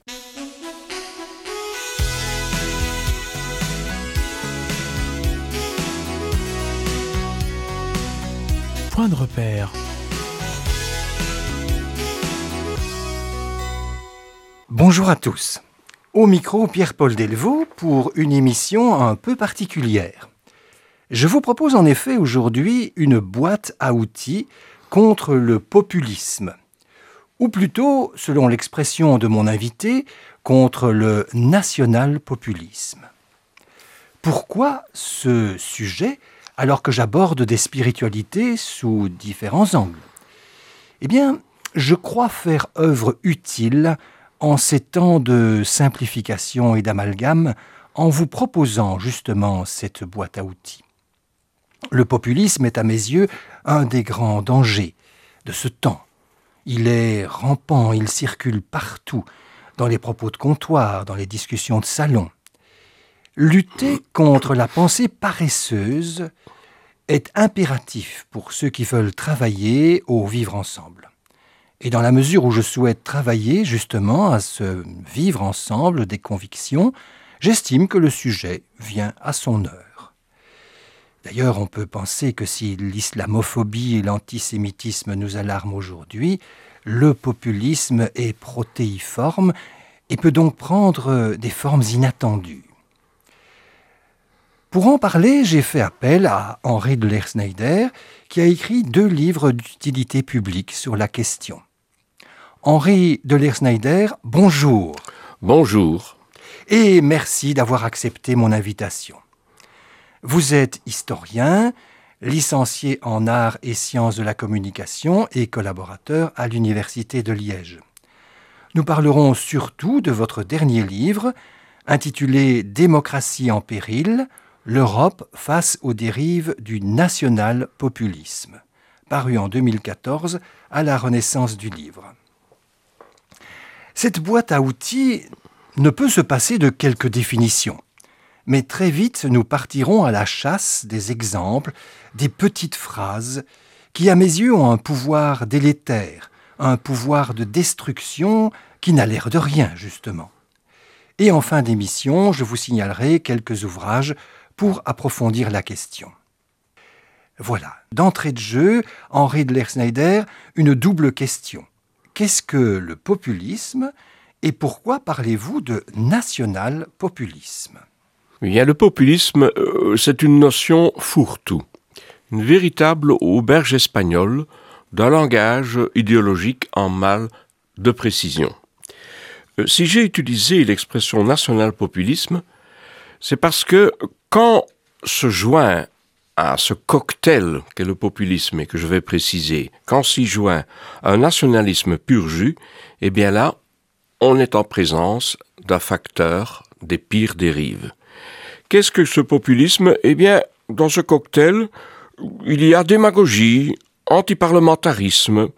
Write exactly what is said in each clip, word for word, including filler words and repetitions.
Point de repère. Bonjour à tous. Au micro, Pierre-Paul Delvaux pour une émission un peu particulière. Je vous propose en effet aujourd'hui une boîte à outils contre le populisme. Ou plutôt, selon l'expression de mon invité, contre le national-populisme. Pourquoi ce sujet alors que j'aborde des spiritualités sous différents angles? Eh bien, je crois faire œuvre utile en ces temps de simplification et d'amalgame, en vous proposant justement cette boîte à outils. Le populisme est à mes yeux un des grands dangers de ce temps. Il est rampant, il circule partout, dans les propos de comptoir, dans les discussions de salon. Lutter contre la pensée paresseuse est impératif pour ceux qui veulent travailler au vivre ensemble. Et dans la mesure où je souhaite travailler justement à ce vivre ensemble des convictions, j'estime que le sujet vient à son heure. D'ailleurs, on peut penser que si l'islamophobie et l'antisémitisme nous alarment aujourd'hui, le populisme est protéiforme et peut donc prendre des formes inattendues. Pour en parler, j'ai fait appel à Henri de Lersneyder, qui a écrit deux livres d'utilité publique sur la question. Henri de Lersneyder, bonjour. Bonjour. Et merci d'avoir accepté mon invitation. Vous êtes historien, licencié en arts et sciences de la communication et collaborateur à l'Université de Liège. Nous parlerons surtout de votre dernier livre, intitulé « Démocratie en péril », l'Europe face aux dérives du national-populisme, paru en deux mille quatorze à la Renaissance du livre. Cette boîte à outils ne peut se passer de quelques définitions, mais très vite nous partirons à la chasse des exemples, des petites phrases qui, à mes yeux, ont un pouvoir délétère, un pouvoir de destruction qui n'a l'air de rien, justement. Et en fin d'émission, je vous signalerai quelques ouvrages pour approfondir la question. Voilà, d'entrée de jeu, Henri de Lersneyder, une double question. Qu'est-ce que le populisme et pourquoi parlez-vous de national-populisme ? Bien, le populisme, euh, c'est une notion fourre-tout, une véritable auberge espagnole d'un langage idéologique en mal de précision. Euh, si j'ai utilisé l'expression national-populisme, c'est parce que quand se joint à ce cocktail qu'est le populisme et que je vais préciser, quand s'y joint un nationalisme pur jus, eh bien là, on est en présence d'un facteur des pires dérives. Qu'est-ce que ce populisme ? Eh bien, dans ce cocktail, il y a démagogie, antiparlementarisme,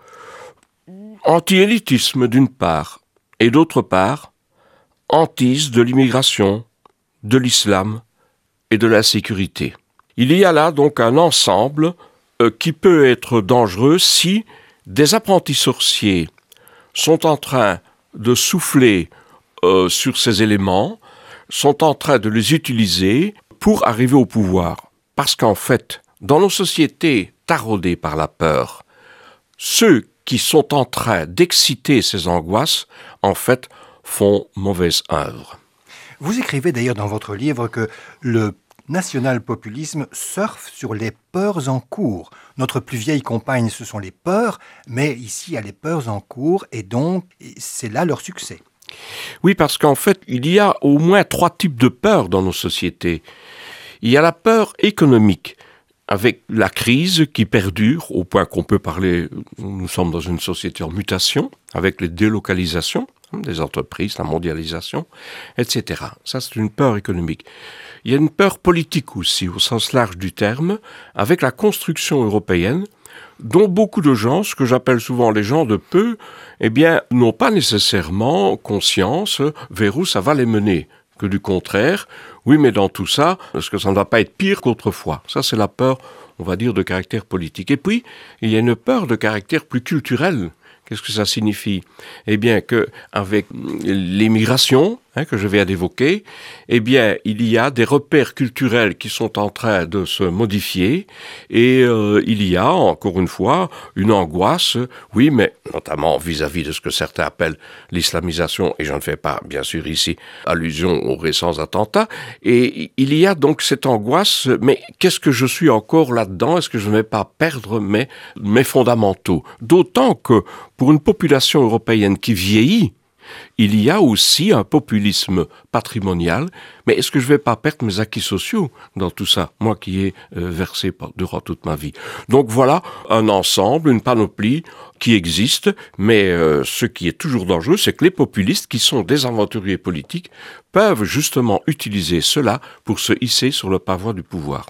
anti-élitisme d'une part, et d'autre part, hantise de l'immigration, de l'islam et de la sécurité. Il y a là donc un ensemble euh, qui peut être dangereux si des apprentis sorciers sont en train de souffler euh, sur ces éléments, sont en train de les utiliser pour arriver au pouvoir. Parce qu'en fait, dans nos sociétés taraudées par la peur, ceux qui sont en train d'exciter ces angoisses, en fait, font mauvaise œuvre. Vous écrivez d'ailleurs dans votre livre que le national-populisme surfe sur les peurs en cours. Notre plus vieille compagne, ce sont les peurs, mais ici, il y a les peurs en cours, et donc, c'est là leur succès. Oui, parce qu'en fait, il y a au moins trois types de peurs dans nos sociétés. Il y a la peur économique, avec la crise qui perdure, au point qu'on peut parler, nous sommes dans une société en mutation, avec les délocalisations des entreprises, la mondialisation, et cetera. Ça, c'est une peur économique. Il y a une peur politique aussi, au sens large du terme, avec la construction européenne, dont beaucoup de gens, ce que j'appelle souvent les gens de peu, eh bien, n'ont pas nécessairement conscience vers où ça va les mener. Que du contraire, oui, mais dans tout ça, est-ce que ça ne va pas être pire qu'autrefois ? Ça, c'est la peur, on va dire, de caractère politique. Et puis, il y a une peur de caractère plus culturel, Qu'est-ce que ça signifie? Eh bien, que avec l'immigration, hein, que je viens d'évoquer, eh bien, il y a des repères culturels qui sont en train de se modifier et euh, il y a, encore une fois, une angoisse, oui, mais notamment vis-à-vis de ce que certains appellent l'islamisation, et je ne fais pas, bien sûr, ici allusion aux récents attentats, et il y a donc cette angoisse, mais qu'est-ce que je suis encore là-dedans? Est-ce que je ne vais pas perdre mes, mes fondamentaux? D'autant que pour une population européenne qui vieillit, il y a aussi un populisme patrimonial, mais est-ce que je ne vais pas perdre mes acquis sociaux dans tout ça, moi qui ai euh, versé durant toute ma vie? Donc voilà un ensemble, une panoplie qui existe, mais euh, ce qui est toujours dangereux, c'est que les populistes, qui sont des aventuriers politiques, peuvent justement utiliser cela pour se hisser sur le pavois du pouvoir.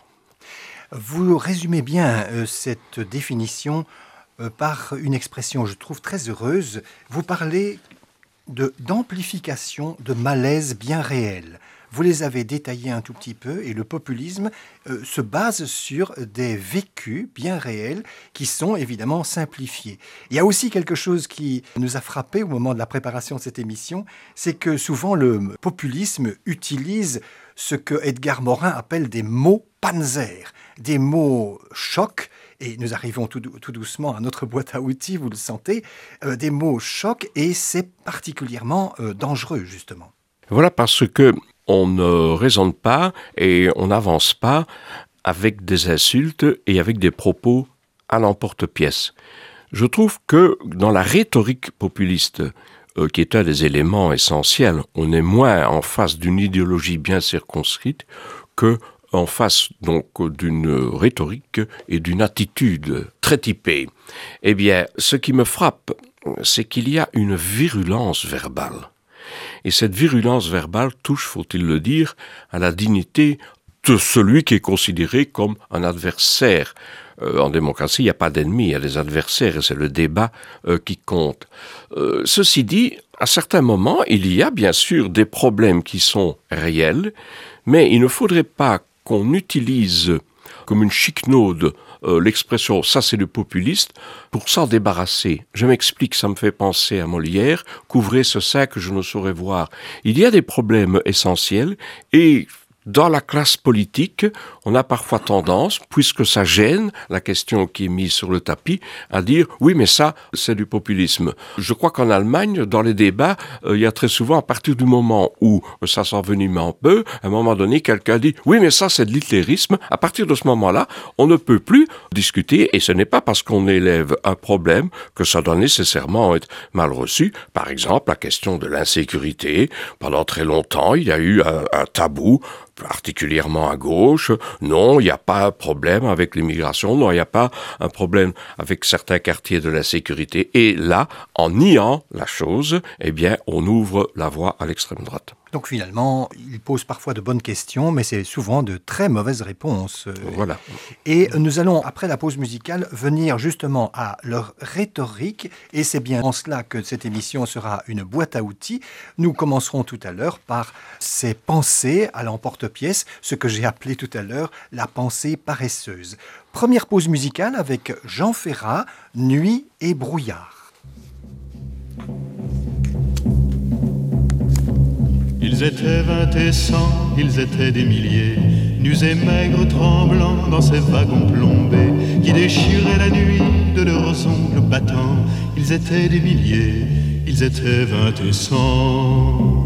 Vous résumez bien euh, cette définition euh, par une expression, je trouve, très heureuse. Vous parlez de, d'amplification de malaises bien réels. Vous les avez détaillés un tout petit peu et le populisme euh, se base sur des vécus bien réels qui sont évidemment simplifiés. Il y a aussi quelque chose qui nous a frappé au moment de la préparation de cette émission, c'est que souvent le populisme utilise ce que Edgar Morin appelle des mots panzer, des mots chocs. Et nous arrivons tout, tout doucement à notre boîte à outils, vous le sentez, euh, des mots chocs, et c'est particulièrement euh, dangereux, justement. Voilà, parce que on ne raisonne pas et on n'avance pas avec des insultes et avec des propos à l'emporte-pièce. Je trouve que dans la rhétorique populiste, euh, qui est un des éléments essentiels, on est moins en face d'une idéologie bien circonscrite que en face donc d'une rhétorique et d'une attitude très typée. Eh bien, ce qui me frappe, c'est qu'il y a une virulence verbale. Et cette virulence verbale touche, faut-il le dire, à la dignité de celui qui est considéré comme un adversaire. Euh, en démocratie, il n'y a pas d'ennemis, il y a des adversaires, et c'est le débat euh, qui compte. Euh, ceci dit, à certains moments, il y a bien sûr des problèmes qui sont réels, mais il ne faudrait pas qu'on utilise comme une chiquenaude euh, l'expression « ça c'est le populiste » pour s'en débarrasser. Je m'explique, ça me fait penser à Molière, « couvrez ce sein que je ne saurais voir ». Il y a des problèmes essentiels et dans la classe politique, on a parfois tendance, puisque ça gêne la question qui est mise sur le tapis, à dire « oui, mais ça, c'est du populisme ». Je crois qu'en Allemagne, dans les débats, euh, il y a très souvent, à partir du moment où ça s'envenime un peu, à un moment donné, quelqu'un dit « oui, mais ça, c'est de l'hitlérisme ». À partir de ce moment-là, on ne peut plus discuter, et ce n'est pas parce qu'on élève un problème que ça doit nécessairement être mal reçu. Par exemple, la question de l'insécurité. Pendant très longtemps, il y a eu un, un tabou, particulièrement à gauche. Non, il n'y a pas un problème avec l'immigration, non, il n'y a pas un problème avec certains quartiers de la sécurité. Et là, en niant la chose, eh bien, on ouvre la voie à l'extrême droite. Donc finalement, il pose parfois de bonnes questions, mais c'est souvent de très mauvaises réponses. Voilà. Et nous allons, après la pause musicale, venir justement à leur rhétorique, et c'est bien en cela que cette émission sera une boîte à outils. Nous commencerons tout à l'heure par ces pensées à l'emporte-pièce, ce que j'ai appelé tout à l'heure la pensée paresseuse. Première pause musicale avec Jean Ferrat, Nuit et brouillard. Ils étaient vingt et cent, ils étaient des milliers, nus et maigres, tremblants dans ces wagons plombés qui déchiraient la nuit de leurs ongles battants. Ils étaient des milliers, ils étaient vingt et cent.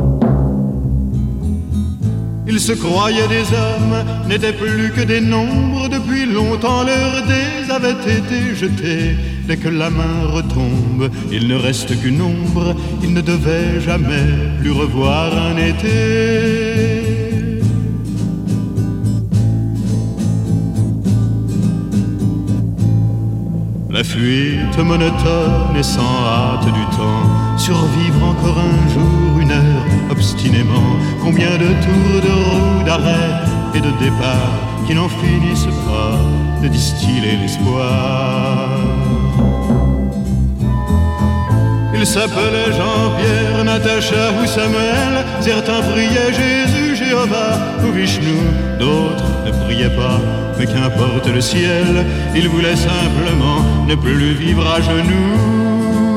Ils se croyaient des hommes, n'étaient plus que des nombres. Depuis longtemps leurs dés avaient été jetés. Dès que la main retombe, il ne reste qu'une ombre. Ils ne devaient jamais plus revoir un été. La fuite monotone et sans hâte du temps, survivre encore un jour, une heure, obstinément. Combien de tours de roue, d'arrêt et de départ qui n'en finissent pas de distiller l'espoir. Ils s'appelaient Jean-Pierre, Natacha ou Samuel. Certains priaient Jésus, Jéhovah ou Vishnu. D'autres ne priaient pas, mais qu'importe le ciel. Ils voulaient simplement ne plus vivre à genoux.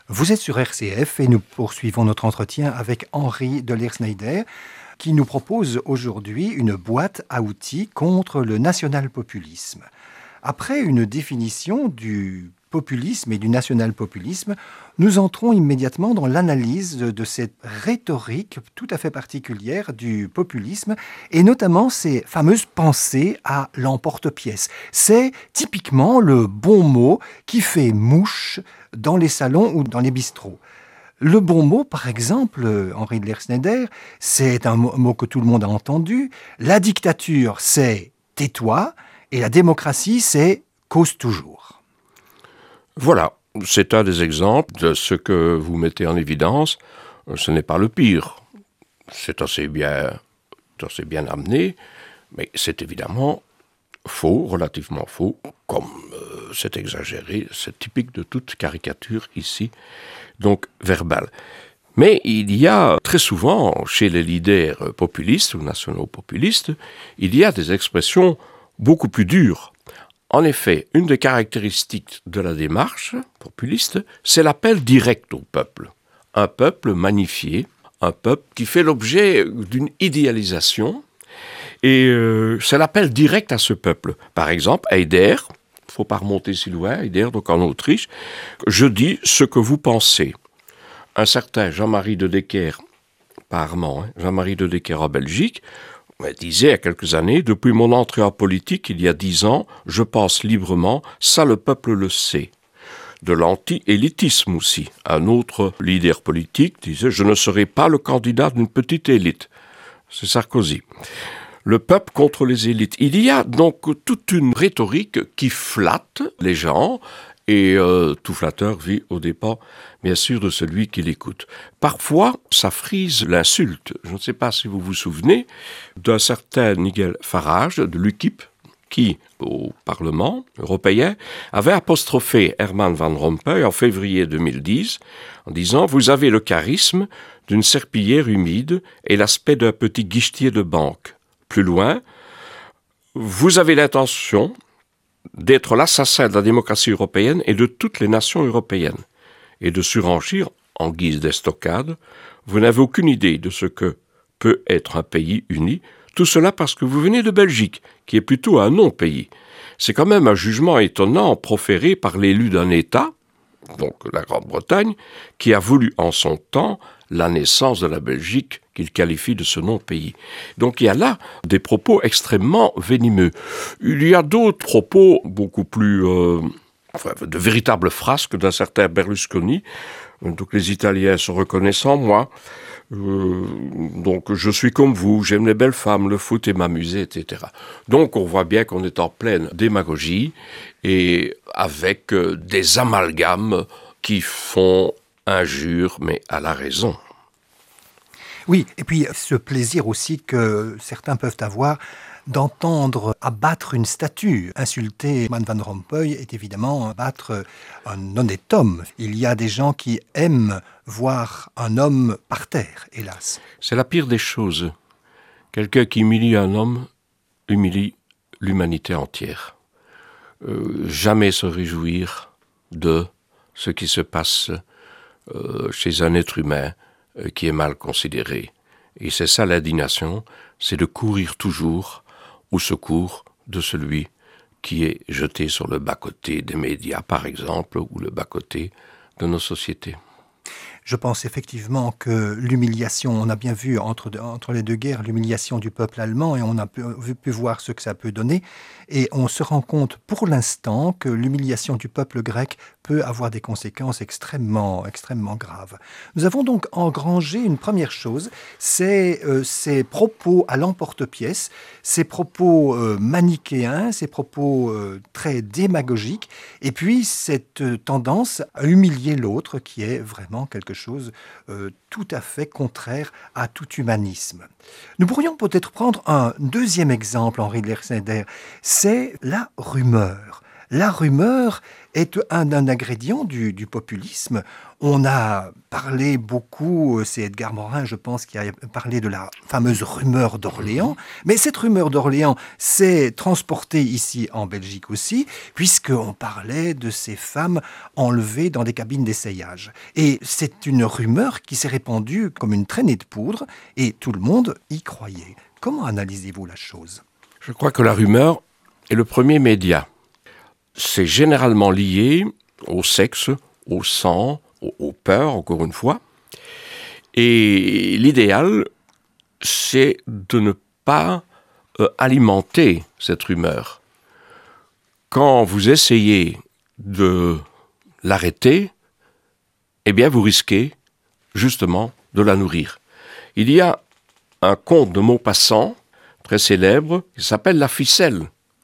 Vous êtes sur R C F et nous poursuivons notre entretien avec Henri de Leersneyder qui nous propose aujourd'hui une boîte à outils contre le national-populisme. Après une définition du populisme et du national-populisme, nous entrons immédiatement dans l'analyse de, de cette rhétorique tout à fait particulière du populisme et notamment ces fameuses pensées à l'emporte-pièce. C'est typiquement le bon mot qui fait mouche dans les salons ou dans les bistrots. Le bon mot, par exemple, Henri de Leersneyder, c'est un mot que tout le monde a entendu. La dictature, c'est « tais-toi » et la démocratie, c'est « cause toujours ». Voilà, c'est un des exemples de ce que vous mettez en évidence. Ce n'est pas le pire. C'est assez bien, assez bien amené, mais c'est évidemment faux, relativement faux, comme euh, c'est exagéré, c'est typique de toute caricature ici, donc verbale. Mais il y a très souvent, chez les leaders populistes ou nationaux-populistes, il y a des expressions beaucoup plus dures. En effet, une des caractéristiques de la démarche populiste, c'est l'appel direct au peuple. Un peuple magnifié, un peuple qui fait l'objet d'une idéalisation, et euh, c'est l'appel direct à ce peuple. Par exemple, Heider, il ne faut pas remonter si loin, Heider, donc en Autriche, je dis ce que vous pensez. Un certain Jean-Marie de Decker, pas Armand, hein, Jean-Marie de Decker en Belgique, disait il y a quelques années, depuis mon entrée en politique, il y a dix ans, je pense librement, ça le peuple le sait. De l'anti-élitisme aussi. Un autre leader politique disait, je ne serai pas le candidat d'une petite élite. C'est Sarkozy. Le peuple contre les élites. Il y a donc toute une rhétorique qui flatte les gens, et euh, tout flatteur vit au dépens, bien sûr, de celui qui l'écoute. Parfois, ça frise l'insulte. Je ne sais pas si vous vous souvenez d'un certain Nigel Farage, de l'U K I P, qui, au Parlement européen, avait apostrophé Herman Van Rompuy en février deux mille dix, en disant « Vous avez le charisme d'une serpillière humide et l'aspect d'un petit guichetier de banque. Plus loin, vous avez l'intention d'être l'assassin de la démocratie européenne et de toutes les nations européennes, et de surenchir, en guise d'estocade, vous n'avez aucune idée de ce que peut être un pays uni, tout cela parce que vous venez de Belgique, qui est plutôt un non-pays. C'est quand même un jugement étonnant proféré par l'élu d'un État, donc la Grande-Bretagne, qui a voulu en son temps la naissance de la Belgique qu'il qualifie de ce non-pays. Donc il y a là des propos extrêmement venimeux. Il y a d'autres propos beaucoup plus... Euh, enfin, de véritables frasques d'un certain Berlusconi. Donc les Italiens se reconnaissant, moi. Euh, donc je suis comme vous, j'aime les belles femmes, le foot et m'amuser, et cetera. Donc on voit bien qu'on est en pleine démagogie et avec euh, des amalgames qui font injure, mais à la raison. Oui, et puis ce plaisir aussi que certains peuvent avoir d'entendre abattre une statue. Insulter Herman Van Rompuy est évidemment abattre un honnête homme. Il y a des gens qui aiment voir un homme par terre, hélas. C'est la pire des choses. Quelqu'un qui humilie un homme humilie l'humanité entière. Euh, jamais se réjouir de ce qui se passe euh, chez un être humain euh, qui est mal considéré. Et c'est ça l'indignation, c'est de courir toujours au secours de celui qui est jeté sur le bas-côté des médias, par exemple, ou le bas-côté de nos sociétés. Je pense effectivement que l'humiliation, on a bien vu entre, entre les deux guerres, l'humiliation du peuple allemand, et on a pu, pu voir ce que ça peut donner. Et on se rend compte pour l'instant que l'humiliation du peuple grec peut avoir des conséquences extrêmement, extrêmement graves. Nous avons donc engrangé une première chose, c'est euh, ces propos à l'emporte-pièce, ces propos euh, manichéens, ces propos euh, très démagogiques, et puis cette euh, tendance à humilier l'autre qui est vraiment quelque chose euh, tout à fait contraire à tout humanisme. Nous pourrions peut-être prendre un deuxième exemple, Henri de Leersneyder, c'est la rumeur. la rumeur est un, un ingrédient du, du populisme. On a parlé beaucoup, c'est Edgar Morin, je pense, qui a parlé de la fameuse rumeur d'Orléans. Mais cette rumeur d'Orléans s'est transportée ici en Belgique aussi, puisqu'on parlait de ces femmes enlevées dans des cabines d'essayage. Et c'est une rumeur qui s'est répandue comme une traînée de poudre, et tout le monde y croyait. Comment analysez-vous la chose ? Je crois que la rumeur est le premier média. C'est généralement lié au sexe, au sang, aux, aux peurs, encore une fois. Et l'idéal, c'est de ne pas euh, alimenter cette rumeur. Quand vous essayez de l'arrêter, eh bien vous risquez justement de la nourrir. Il y a un conte de Maupassant, très célèbre, qui s'appelle La ficelle,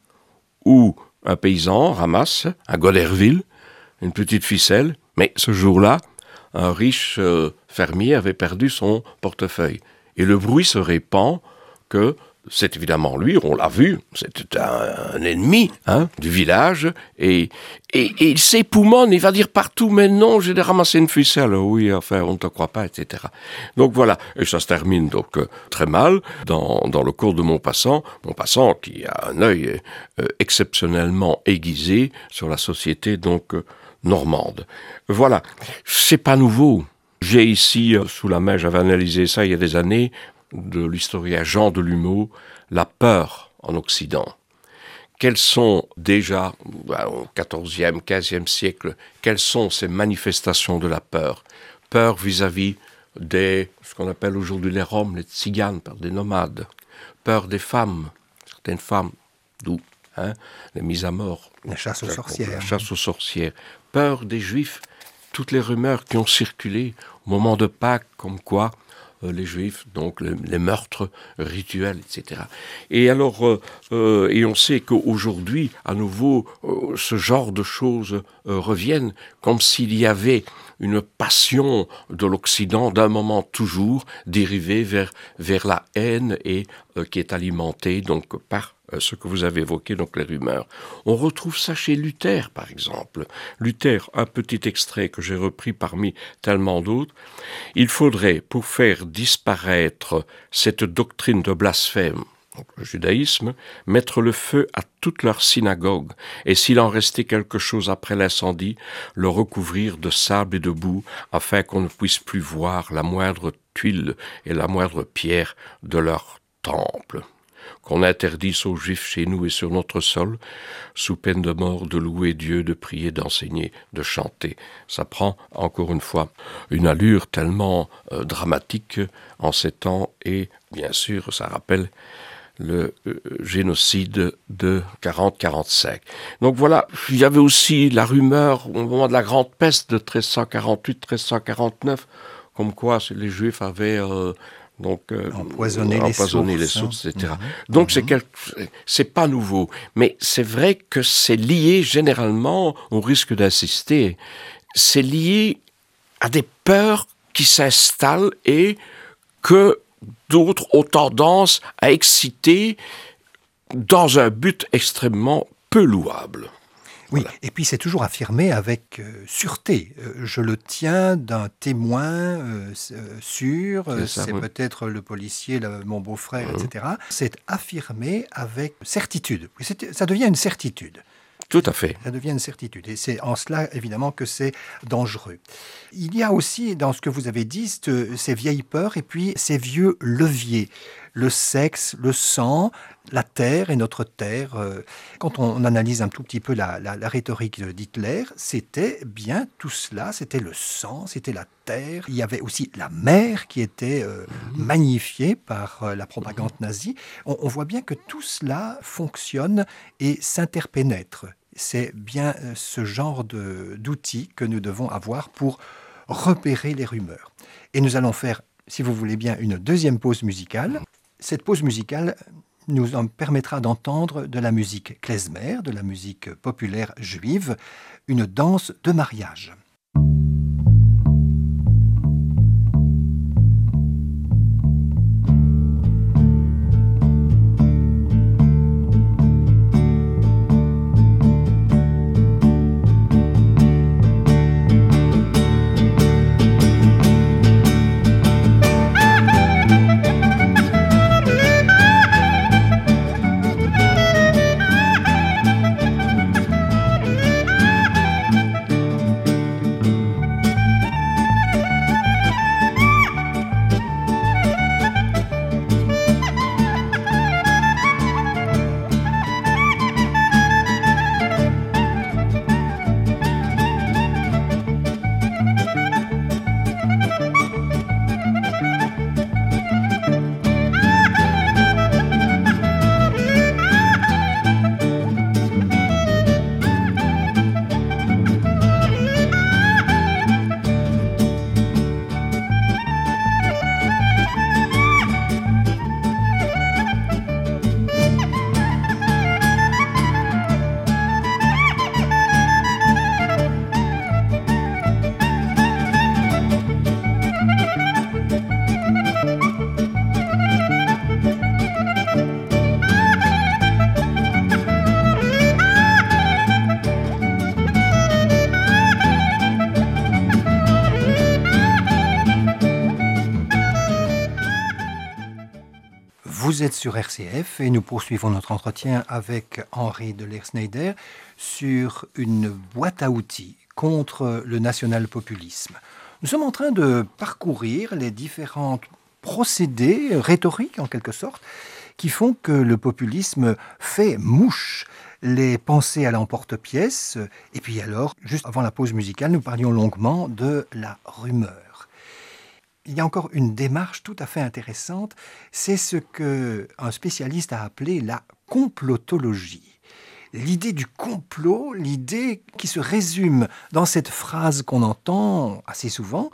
où un paysan ramasse à Goderville une petite ficelle, mais ce jour-là, un riche euh, fermier avait perdu son portefeuille. Et le bruit se répand que c'est évidemment lui, on l'a vu, c'était un, un ennemi hein, du village, et, et, et il s'époumonne, il va dire partout, mais non, j'ai ramassé une ficelle, oui, enfin, on ne te croit pas, et cetera. Donc voilà, et ça se termine donc euh, très mal, dans, dans le cours de Maupassant, Maupassant qui a un œil euh, exceptionnellement aiguisé sur la société donc euh, normande. Voilà, c'est pas nouveau. J'ai ici, euh, sous la main, j'avais analysé ça il y a des années, de l'historien Jean Delumeau, la peur en Occident. Quelles sont déjà, au quatorzième, quinzième siècle, quelles sont ces manifestations de la peur ? Peur vis-à-vis des, ce qu'on appelle aujourd'hui les Roms, les tziganes, peur des nomades. Peur des femmes, certaines femmes, d'où hein, les mises à mort. La chasse aux sorcières. La chasse aux sorcières. Peur des Juifs, toutes les rumeurs qui ont circulé au moment de Pâques, comme quoi les Juifs, donc les, les meurtres rituels, et cetera. Et alors, euh, euh, et on sait qu'aujourd'hui, à nouveau, euh, ce genre de choses euh, reviennent, comme s'il y avait une passion de l'Occident, d'un moment toujours, dérivée vers, vers la haine et euh, qui est alimentée donc par euh, ce que vous avez évoqué, donc les rumeurs. On retrouve ça chez Luther, par exemple. Luther, un petit extrait que j'ai repris parmi tellement d'autres. Il faudrait, pour faire disparaître cette doctrine de blasphème, donc le judaïsme, mettre le feu à toute leur synagogue, et s'il en restait quelque chose après l'incendie, le recouvrir de sable et de boue, afin qu'on ne puisse plus voir la moindre tuile et la moindre pierre de leur temple. Qu'on interdise aux Juifs chez nous et sur notre sol, sous peine de mort, de louer Dieu, de prier, d'enseigner, de chanter. Ça prend, encore une fois, une allure tellement euh, dramatique en ces temps, et bien sûr, ça rappelle le euh, génocide de quarante quarante-cinq. Donc voilà, il y avait aussi la rumeur au moment de la grande peste de treize cent quarante-huit treize cent quarante-neuf, comme quoi les Juifs avaient euh, donc euh, empoisonné, euh, les, sources, les sources, et cetera. Mmh. Donc mmh. c'est quelque, c'est pas nouveau, mais c'est vrai que c'est lié généralement, on risque d'insister, c'est lié à des peurs qui s'installent et que d'autres ont tendance à exciter dans un but extrêmement peu louable. Oui, Voilà. Et puis c'est toujours affirmé avec euh, sûreté. Euh, je le tiens d'un témoin euh, sûr, c'est, ça, c'est oui. peut-être le policier, le, mon beau-frère, mmh. et cetera. C'est affirmé avec certitude. C'est, ça devient une certitude. Tout à fait. Ça devient une certitude. Et c'est en cela, évidemment, que c'est dangereux. Il y a aussi, dans ce que vous avez dit, ces vieilles peurs et puis ces vieux leviers. Le sexe, le sang, la terre et notre terre. Quand on analyse un tout petit peu la, la, la rhétorique d'Hitler, c'était bien tout cela. C'était le sang, c'était la terre. Il y avait aussi la mer qui était euh, mmh. magnifiée par euh, la propagande nazie. On, on voit bien que tout cela fonctionne et s'interpénètre. C'est bien euh, ce genre de, d'outils que nous devons avoir pour repérer les rumeurs. Et nous allons faire, si vous voulez bien, une deuxième pause musicale. Cette pause musicale nous en permettra d'entendre de la musique klezmer, de la musique populaire juive, une danse de mariage. Vous êtes sur R C F et nous poursuivons notre entretien avec Henri de Leersneider sur une boîte à outils contre le national-populisme. Nous sommes en train de parcourir les différents procédés rhétoriques, en quelque sorte, qui font que le populisme fait mouche les pensées à l'emporte-pièce. Et puis alors, juste avant la pause musicale, nous parlions longuement de la rumeur. Il y a encore une démarche tout à fait intéressante, c'est ce qu'un spécialiste a appelé la complotologie. L'idée du complot, l'idée qui se résume dans cette phrase qu'on entend assez souvent,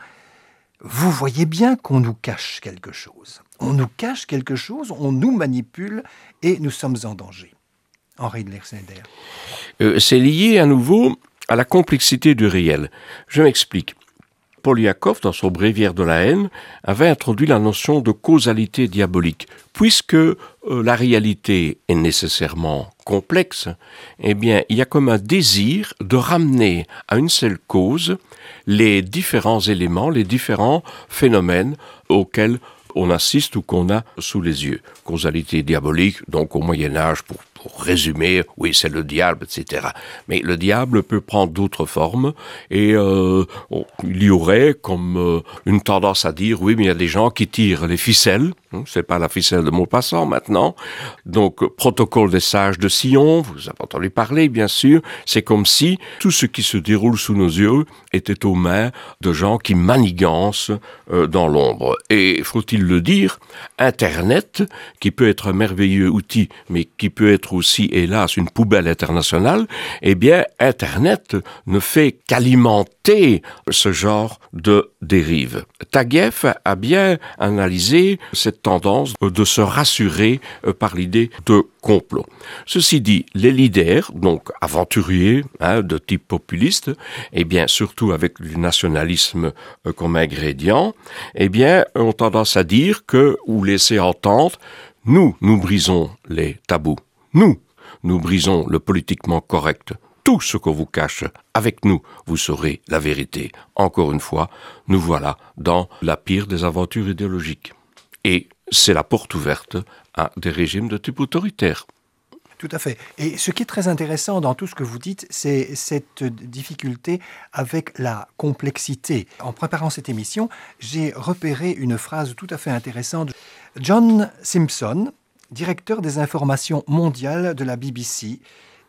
vous voyez bien qu'on nous cache quelque chose. On nous cache quelque chose, on nous manipule et nous sommes en danger. Henri de Leersneider. Euh, c'est lié à nouveau à la complexité du réel. Je m'explique. Poliakov, dans son Bréviaire de la haine, avait introduit la notion de causalité diabolique. Puisque euh, la réalité est nécessairement complexe, eh bien, il y a comme un désir de ramener à une seule cause les différents éléments, les différents phénomènes auxquels on assiste ou qu'on a sous les yeux. Causalité diabolique, donc au Moyen-Âge, pour, pour résumer, oui, c'est le diable, et cetera. Mais le diable peut prendre d'autres formes, et euh, on, il y aurait comme euh, une tendance à dire, oui, mais il y a des gens qui tirent les ficelles, hein, c'est pas la ficelle de Maupassant maintenant, donc protocole des sages de Sion, vous avez entendu parler, bien sûr, c'est comme si tout ce qui se déroule sous nos yeux était aux mains de gens qui manigancent euh, dans l'ombre. Et faut-il le dire, Internet, qui peut être un merveilleux outil, mais qui peut être aussi, hélas, une poubelle internationale, eh bien, Internet ne fait qu'alimenter ce genre de dérive. Taguieff a bien analysé cette tendance de se rassurer par l'idée de complot. Ceci dit, les leaders, donc aventuriers, hein, de type populiste, eh bien, surtout avec du nationalisme euh, comme ingrédient, eh bien, ont tendance à dire que, ou laisser entendre, nous, nous brisons les tabous. Nous, nous brisons le politiquement correct. Tout ce qu'on vous cache, avec nous, vous saurez la vérité. Encore une fois, nous voilà dans la pire des aventures idéologiques. Et c'est la porte ouverte à des régimes de type autoritaire. Tout à fait. Et ce qui est très intéressant dans tout ce que vous dites, c'est cette difficulté avec la complexité. En préparant cette émission, j'ai repéré une phrase tout à fait intéressante. John Simpson, directeur des informations mondiales de la B B C,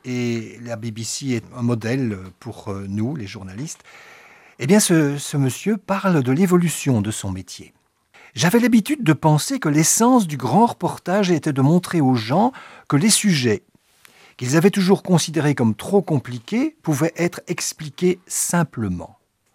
et la B B C est un modèle pour nous, les journalistes, eh bien ce, ce monsieur parle de l'évolution de son métier. J'avais l'habitude de penser que l'essence du grand reportage était de montrer aux gens que les sujets, qu'ils avaient toujours considérés comme trop compliqués, pouvaient être expliqués simplement.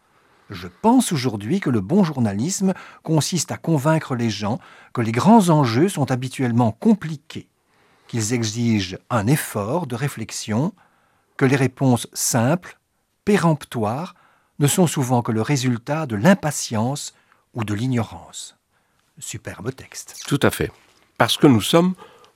Je pense aujourd'hui que le bon journalisme consiste à convaincre les gens que les grands enjeux sont habituellement compliqués, qu'ils exigent un effort de réflexion, que les réponses simples, péremptoires, ne sont souvent que le résultat de l'impatience ou de l'ignorance. Superbe texte. Tout à fait. Parce que nous sommes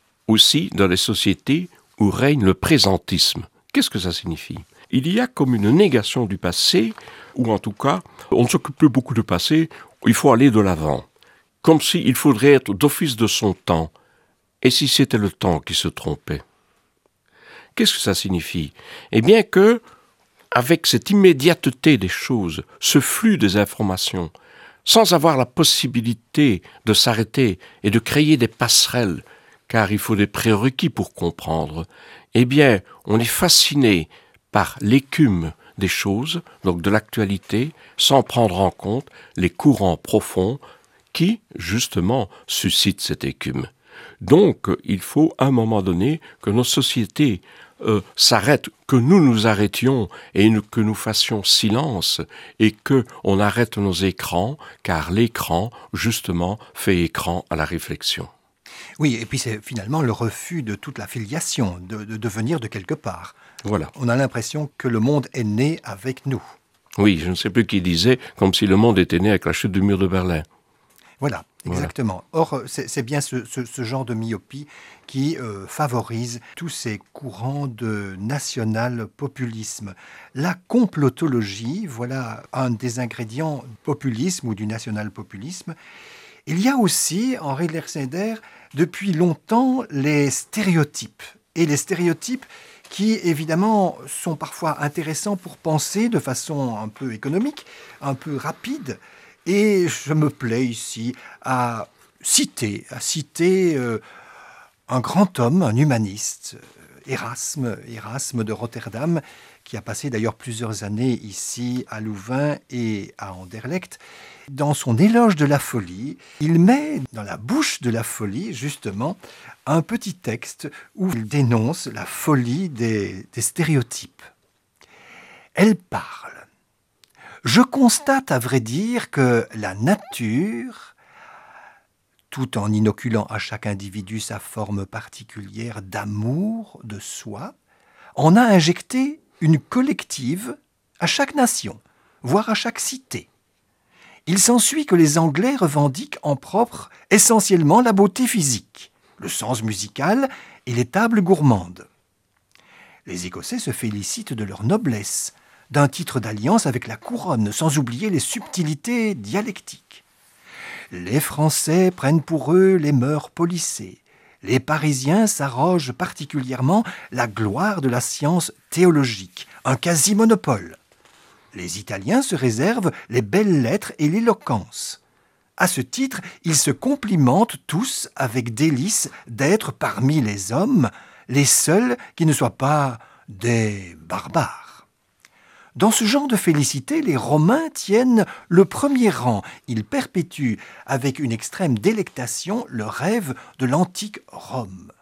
aussi dans des sociétés où règne le présentisme. Qu'est-ce que ça signifie ? Il y a comme une négation du passé, ou en tout cas, on ne s'occupe plus beaucoup du passé, il faut aller de l'avant. Comme s'il faudrait être d'office de son temps. Et si c'était le temps qui se trompait ? Qu'est-ce que ça signifie ? Eh bien que, avec cette immédiateté des choses, ce flux des informations, sans avoir la possibilité de s'arrêter et de créer des passerelles, car il faut des prérequis pour comprendre, eh bien, on est fasciné par l'écume des choses, donc de l'actualité, sans prendre en compte les courants profonds qui, justement, suscitent cette écume. Donc, il faut, à un moment donné, que nos sociétés euh, s'arrêtent, que nous nous arrêtions et que nous fassions silence et que on arrête nos écrans, car l'écran, justement, fait écran à la réflexion. Oui, et puis c'est finalement le refus de toute la filiation, de, de, de venir de quelque part. Voilà. On a l'impression que le monde est né avec nous. Oui, je ne sais plus qui disait, comme si le monde était né avec la chute du mur de Berlin. Voilà, exactement. Voilà. Or, c'est, c'est bien ce, ce, ce genre de myopie qui euh, favorise tous ces courants de national-populisme. La complotologie, voilà un des ingrédients du populisme ou du national-populisme. Il y a aussi, Henri de Leersneider, depuis longtemps les stéréotypes. Et les stéréotypes qui, évidemment, sont parfois intéressants pour penser de façon un peu économique, un peu rapide. Et je me plais ici à citer, à citer euh, un grand homme, un humaniste, Erasme, Erasme de Rotterdam, qui a passé d'ailleurs plusieurs années ici à Louvain et à Anderlecht. Dans son éloge de la folie, il met dans la bouche de la folie, justement, un petit texte où il dénonce la folie des, des stéréotypes. Elle parle. Je constate, à vrai dire, que la nature, tout en inoculant à chaque individu sa forme particulière d'amour de soi, en a injecté une collective à chaque nation, voire à chaque cité. Il s'ensuit que les Anglais revendiquent en propre essentiellement la beauté physique, le sens musical et les tables gourmandes. Les Écossais se félicitent de leur noblesse, d'un titre d'alliance avec la couronne, sans oublier les subtilités dialectiques. Les Français prennent pour eux les mœurs polissées. Les Parisiens s'arrogent particulièrement la gloire de la science théologique, un quasi-monopole. Les Italiens se réservent les belles lettres et l'éloquence. À ce titre, ils se complimentent tous avec délice d'être parmi les hommes les seuls qui ne soient pas des barbares. Dans ce genre de félicité, les Romains tiennent le premier rang. Ils perpétuent avec une extrême délectation le rêve de l'antique Rome.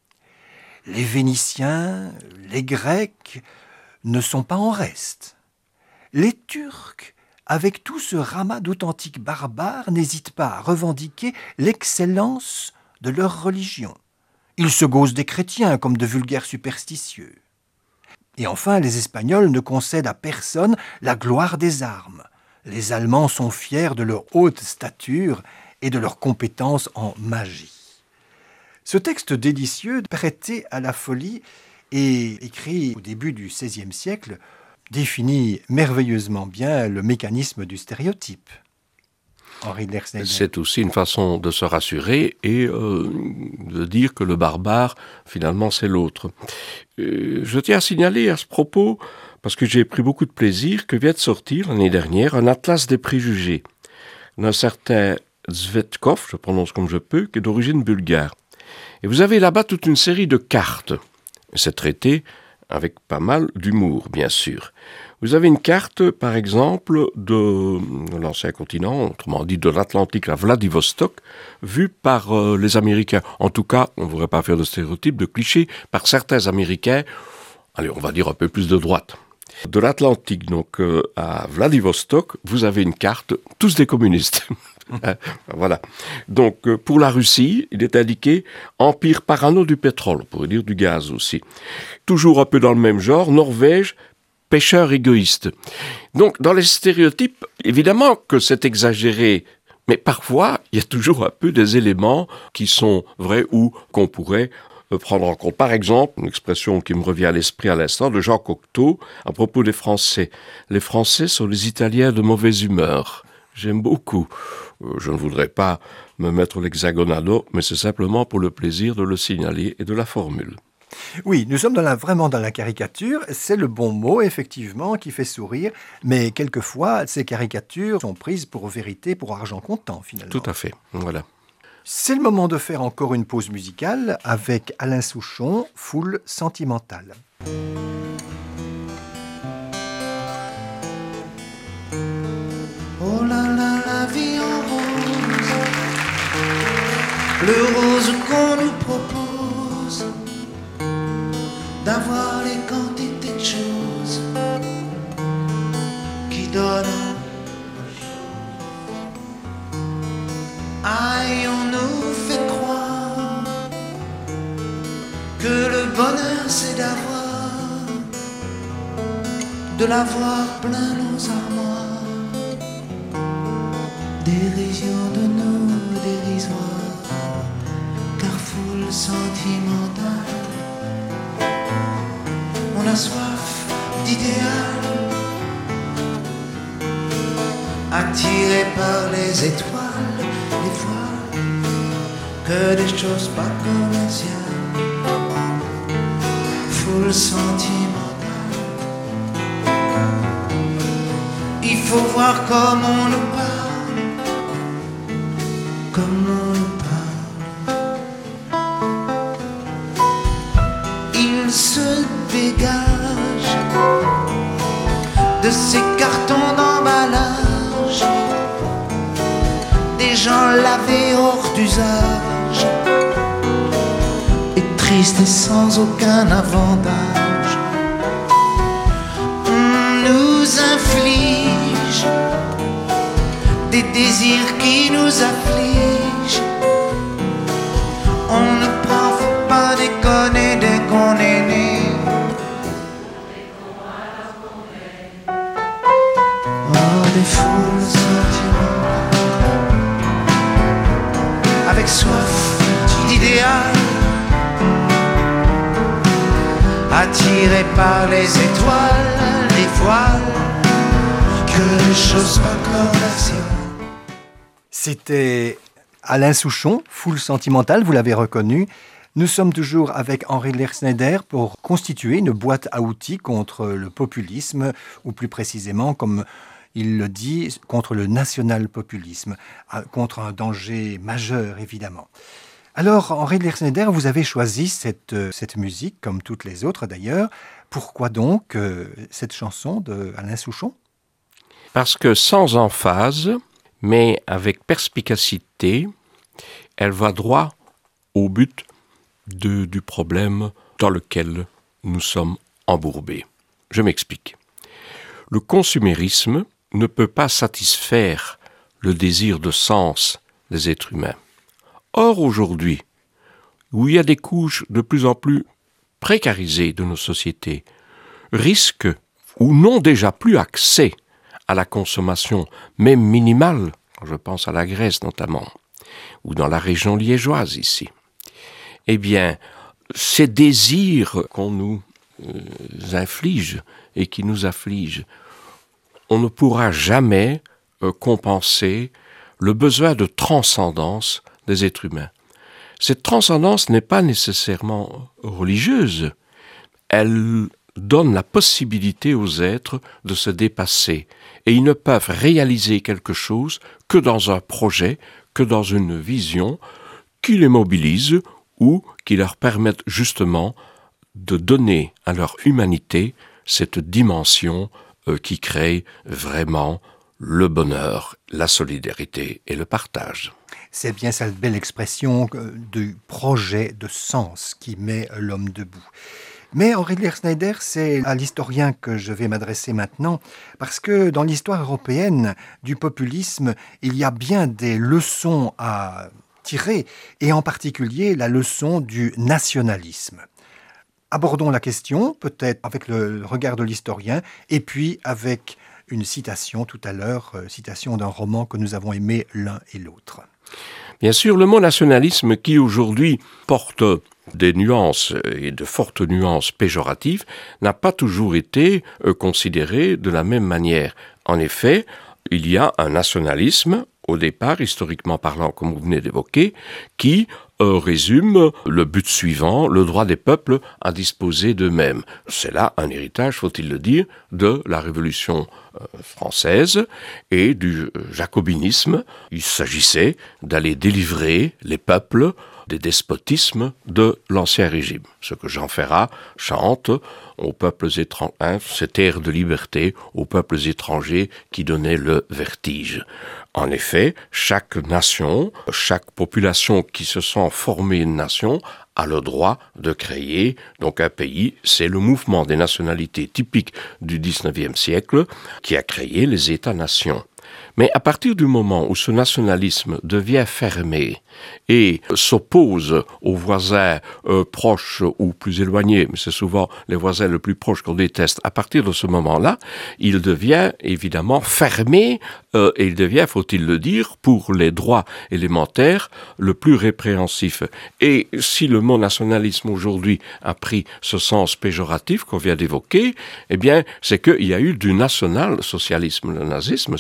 Les Vénitiens, les Grecs ne sont pas en reste. Les Turcs, avec tout ce ramas d'authentiques barbares, n'hésitent pas à revendiquer l'excellence de leur religion. Ils se gaussent des chrétiens comme de vulgaires superstitieux. Et enfin, les Espagnols ne concèdent à personne la gloire des armes. Les Allemands sont fiers de leur haute stature et de leur compétence en magie. Ce texte délicieux, prêté à la folie et écrit au début du seizième siècle, définit merveilleusement bien le mécanisme du stéréotype. Henri Lerchner. C'est aussi une façon de se rassurer et euh, de dire que le barbare, finalement, c'est l'autre. Euh, je tiens à signaler à ce propos, parce que j'ai pris beaucoup de plaisir, que vient de sortir l'année dernière un atlas des préjugés d'un certain Zvetkov, je prononce comme je peux, qui est d'origine bulgare. Et vous avez là-bas toute une série de cartes. C'est traité avec pas mal d'humour, bien sûr. Vous avez une carte, par exemple, de l'ancien continent, autrement dit de l'Atlantique à Vladivostok, vue par euh, les Américains. En tout cas, on ne voudrait pas faire de stéréotypes, de clichés, par certains Américains, allez, on va dire un peu plus de droite. De l'Atlantique, donc, euh, à Vladivostok, vous avez une carte, tous des communistes. Voilà. Donc, euh, pour la Russie, il est indiqué empire parano du pétrole, on pourrait dire du gaz aussi. Toujours un peu dans le même genre, Norvège, pêcheur égoïste. Donc, dans les stéréotypes, évidemment que c'est exagéré, mais parfois, il y a toujours un peu des éléments qui sont vrais ou qu'on pourrait prendre en compte. Par exemple, une expression qui me revient à l'esprit à l'instant, de Jean Cocteau, à propos des Français. Les Français sont les Italiens de mauvaise humeur. J'aime beaucoup. Je ne voudrais pas me mettre l'hexagonado, mais c'est simplement pour le plaisir de le signaler et de la formule. Oui, nous sommes dans la, vraiment dans la caricature. C'est le bon mot, effectivement, qui fait sourire. Mais quelquefois, ces caricatures sont prises pour vérité, pour argent comptant, finalement. Tout à fait, voilà. C'est le moment de faire encore une pause musicale avec Alain Souchon, Foule sentimentale. Oh là là, la vie en rose, le rose qu'on nous propose, d'avoir les quantités de choses qui donnent. Aïe, on nous fait croire que le bonheur c'est d'avoir, de l'avoir plein nos armoires. Dérision de nous dérisoires, car foule sentimentale. On a soif d'idéal, attiré par les étoiles, les voiles que des choses pas commerciales, full sentimental. Il faut voir comme on nous parle, comme on nous parle. Il se dégage de ces cartons d'emballage, des gens lavés hors d'usage, et tristes et sans aucun avantage. On nous inflige des désirs qui nous affligent. On ne prend, faut pas déconner dès qu'on est né. Oh, des foules sentiments, avec soif d'idéal, attirés par les étoiles, les voiles, que les choses pas commerciales. C'était Alain Souchon, Foule sentimentale, vous l'avez reconnu. Nous sommes toujours avec Henri Lerchsneider pour constituer une boîte à outils contre le populisme, ou plus précisément, comme il le dit, contre le national-populisme, contre un danger majeur, évidemment. Alors, Henri Lerchsneider, vous avez choisi cette, cette musique, comme toutes les autres d'ailleurs. Pourquoi donc euh, cette chanson d'Alain Souchon ? Parce que sans emphase, mais avec perspicacité, elle va droit au but de, du problème dans lequel nous sommes embourbés. Je m'explique. Le consumérisme ne peut pas satisfaire le désir de sens des êtres humains. Or, aujourd'hui, où il y a des couches de plus en plus précarisées de nos sociétés, risquent ou n'ont déjà plus accès à la consommation, même minimale, quand je pense à la Grèce notamment, ou dans la région liégeoise ici, eh bien, ces désirs qu'on nous euh, inflige et qui nous affligent, on ne pourra jamais euh, compenser le besoin de transcendance des êtres humains. Cette transcendance n'est pas nécessairement religieuse. Elle donne la possibilité aux êtres de se dépasser. Et ils ne peuvent réaliser quelque chose que dans un projet, que dans une vision qui les mobilise ou qui leur permette justement de donner à leur humanité cette dimension euh, qui crée vraiment le bonheur, la solidarité et le partage. C'est bien cette belle expression du projet de sens qui met l'homme debout. Mais Henri Lerchsneider, c'est à l'historien que je vais m'adresser maintenant, parce que dans l'histoire européenne du populisme, il y a bien des leçons à tirer, et en particulier la leçon du nationalisme. Abordons la question, peut-être avec le regard de l'historien, et puis avec une citation tout à l'heure, citation d'un roman que nous avons aimé l'un et l'autre. Bien sûr, le mot nationalisme qui aujourd'hui porte des nuances et de fortes nuances péjoratives n'a pas toujours été considéré de la même manière. En effet, il y a un nationalisme, au départ, historiquement parlant, comme vous venez d'évoquer, qui euh, résume le but suivant, le droit des peuples à disposer d'eux-mêmes. C'est là un héritage, faut-il le dire, de la Révolution euh, française et du euh, jacobinisme. Il s'agissait d'aller délivrer les peuples des despotismes de l'Ancien Régime. Ce que Jean Ferrat chante aux peuples étrangers, hein, cette ère de liberté aux peuples étrangers qui donnait le vertige. En effet, chaque nation, chaque population qui se sent former une nation a le droit de créer donc un pays. C'est le mouvement des nationalités typique du dix-neuvième siècle qui a créé les États-nations. Mais à partir du moment où ce nationalisme devient fermé et s'oppose aux voisins euh, proches ou plus éloignés, mais c'est souvent les voisins les plus proches qu'on déteste, à partir de ce moment-là, il devient évidemment fermé euh, et il devient, faut-il le dire, pour les droits élémentaires, le plus répréhensif. Et si le mot nationalisme aujourd'hui a pris ce sens péjoratif qu'on vient d'évoquer, eh bien, c'est qu'il y a eu du national-socialisme. Le nazisme, c'est du national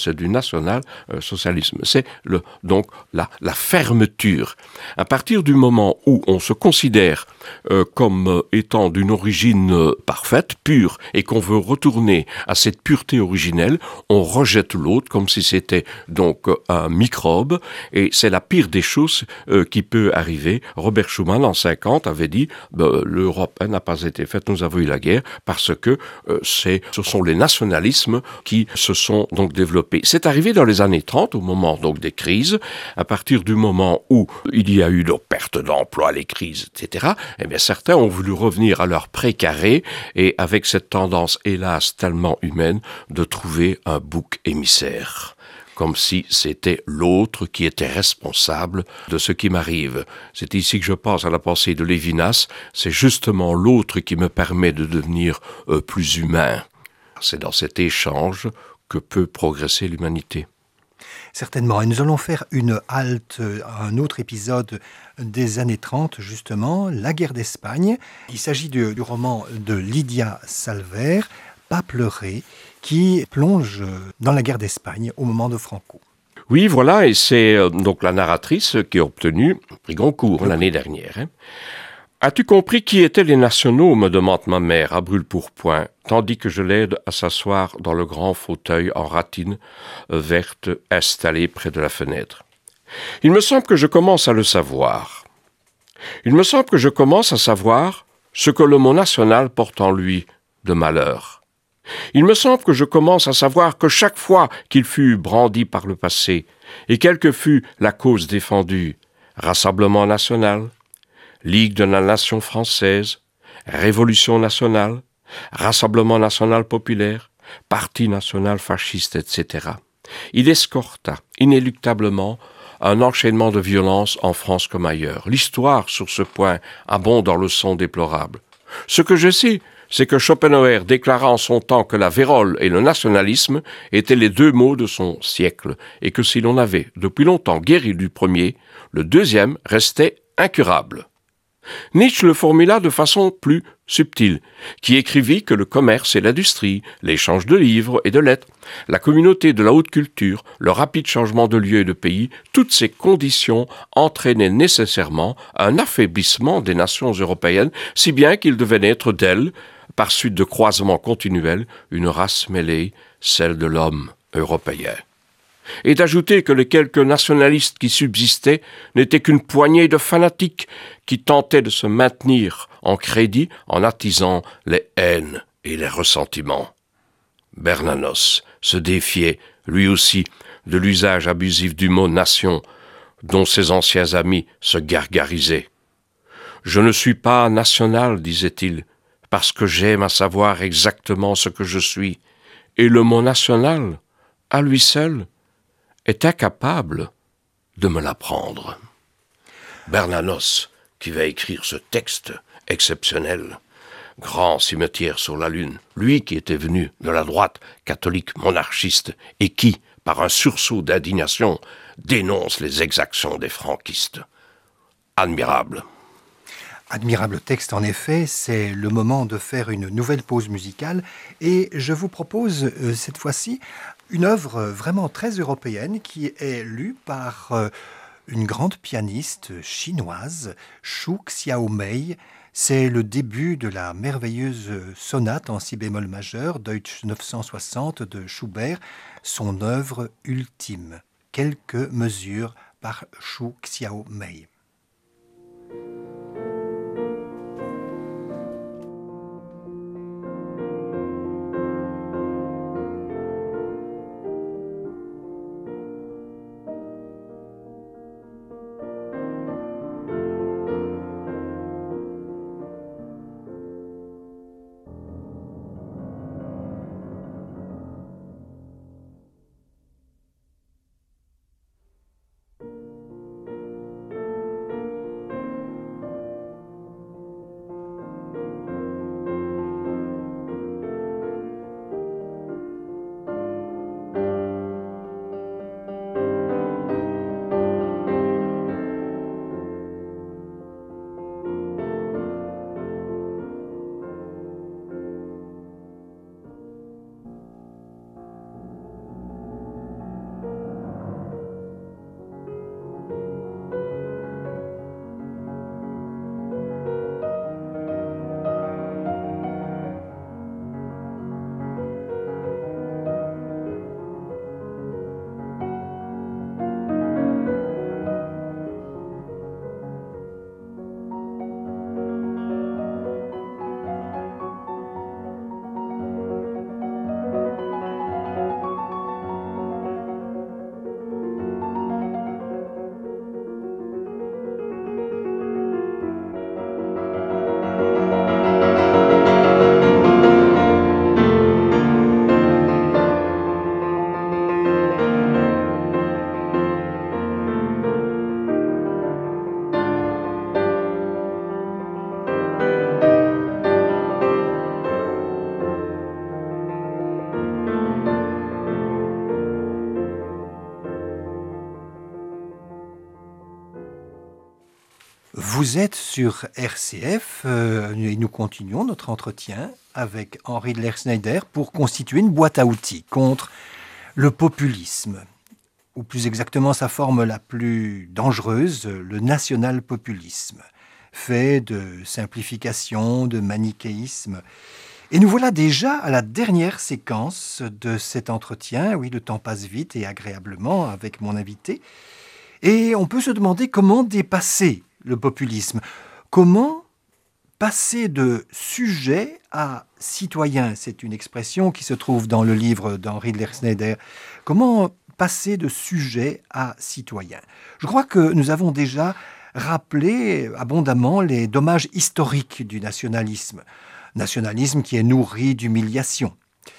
national-socialisme. C'est le, donc la, la fermeture. À partir du moment où on se considère euh, comme euh, étant d'une origine euh, parfaite, pure, et qu'on veut retourner à cette pureté originelle, on rejette l'autre comme si c'était donc euh, un microbe, et c'est la pire des choses euh, qui peut arriver. Robert Schuman, en cinquante, avait dit ben, l'Europe hein, n'a pas été faite, nous avons eu la guerre, parce que euh, c'est, ce sont les nationalismes qui se sont donc développés. C'est arrivé dans les années trente, au moment donc des crises, à partir du moment où il y a eu nos pertes d'emploi, les crises, et cetera, eh bien certains ont voulu revenir à leur précaré, et avec cette tendance, hélas, tellement humaine, de trouver un bouc émissaire. Comme si c'était l'autre qui était responsable de ce qui m'arrive. C'est ici que je pense à la pensée de Lévinas, c'est justement l'autre qui me permet de devenir euh, plus humain. C'est dans cet échange que peut progresser l'humanité. Certainement, et nous allons faire une halte à un autre épisode des années trente, justement, la guerre d'Espagne. Il s'agit du, du roman de Lydia Salver, Pas pleurer, qui plonge dans la guerre d'Espagne au moment de Franco. Oui, voilà, et c'est euh, donc la narratrice qui a obtenu le prix Goncourt oui. l'année dernière. Hein. As-tu compris qui étaient les nationaux, me demande ma mère à brûle-pourpoint, tandis que je l'aide à s'asseoir dans le grand fauteuil en ratine euh, verte installé près de la fenêtre. Il me semble que je commence à le savoir. Il me semble que je commence à savoir ce que le mot national porte en lui de malheur. Il me semble que je commence à savoir que chaque fois qu'il fut brandi par le passé, et quelle que fût la cause défendue, Rassemblement national, Ligue de la nation française, Révolution nationale, Rassemblement national populaire, Parti national fasciste, et cetera, il escorta inéluctablement un enchaînement de violences en France comme ailleurs. L'histoire, sur ce point, abonde en leçons déplorables. Ce que je sais, c'est que Schopenhauer déclara en son temps que la vérole et le nationalisme étaient les deux maux de son siècle, et que si l'on avait depuis longtemps guéri du premier, le deuxième restait incurable. Nietzsche le formula de façon plus subtile, qui écrivit que le commerce et l'industrie, l'échange de livres et de lettres, la communauté de la haute culture, le rapide changement de lieu et de pays, toutes ces conditions entraînaient nécessairement un affaiblissement des nations européennes, si bien qu'il devait naître d'elles, par suite de croisements continuels, une race mêlée, celle de l'homme européen. Et d'ajouter que les quelques nationalistes qui subsistaient n'étaient qu'une poignée de fanatiques qui tentaient de se maintenir en crédit en attisant les haines et les ressentiments. Bernanos se défiait, lui aussi, de l'usage abusif du mot « nation » dont ses anciens amis se gargarisaient. « Je ne suis pas national, disait-il, parce que j'aime à savoir exactement ce que je suis, et le mot national, à lui seul, est incapable de me l'apprendre. » Bernanos, qui va écrire ce texte exceptionnel, Grand cimetière sur la Lune, lui qui était venu de la droite catholique monarchiste et qui, par un sursaut d'indignation, dénonce les exactions des franquistes. Admirable. Admirable texte, en effet, c'est le moment de faire une nouvelle pause musicale et je vous propose euh, cette fois-ci une œuvre vraiment très européenne qui est lue par euh, une grande pianiste chinoise, Xu Xiaomei. C'est le début de la merveilleuse sonate en si bémol majeur, Deutsch neuf cent soixante de Schubert, son œuvre ultime. Quelques mesures par Xu Xiaomei. Vous êtes sur R C F euh, et nous continuons notre entretien avec Henri de Lerchneider pour constituer une boîte à outils contre le populisme, ou plus exactement sa forme la plus dangereuse, le national-populisme, fait de simplification, de manichéisme. Et nous voilà déjà à la dernière séquence de cet entretien. Oui, le temps passe vite et agréablement avec mon invité. Et on peut se demander comment dépasser le populisme. Comment passer de sujet à citoyen? C'est une expression qui se trouve dans le livre d'Henri de Lerchneider. Comment passer de sujet à citoyen? Je crois que nous avons déjà rappelé abondamment les dommages historiques du nationalisme. Nationalisme qui est nourri d'humiliation.